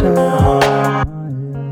flexing hard on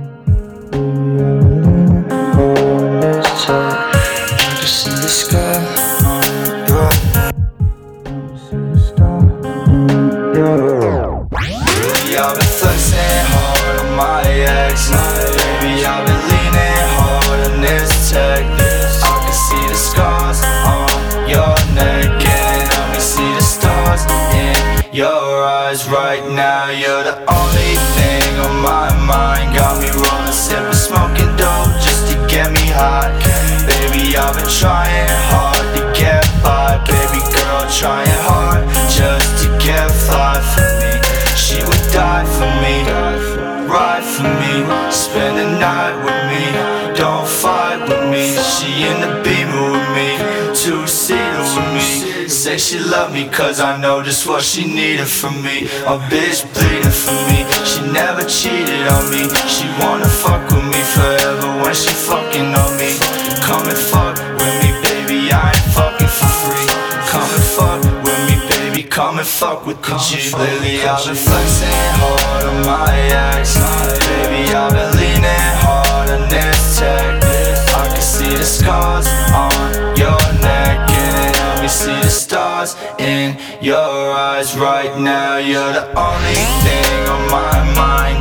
my ex. Baby, I've been leaning hard on this tech. I can see the sky, yeah. I can see the star, yeah. Baby, I've been flexing hard on my ex. Baby, I've been leaning hard on this tech. I can see the scars on your neck, and let me see the stars in your eyes. Right now, you're the only thing on my mind. Got me rolling, sipping, smoking dope just to get me high. Baby, I've been trying hard to get by. Baby girl, trying hard just to get fly for me. She would die for me, ride for me, spend the night with me, don't fight with me. She in the Beamer with me, two-seater with me. Say she love me cause I know just what she needed from me. A bitch bleeding for me, she never cheated on me. She wanna fuck with me forever when she fucking on me. Come and fuck with me, baby, I ain't fucking for free. Come and fuck with me, baby, come and fuck with the G. Lately I've been flexing hard on my ex. Baby, I've been leaning hard on this tech. I can see the scars on your neck, and help me see the stars in your eyes. Right now, you're the only thing on my mind.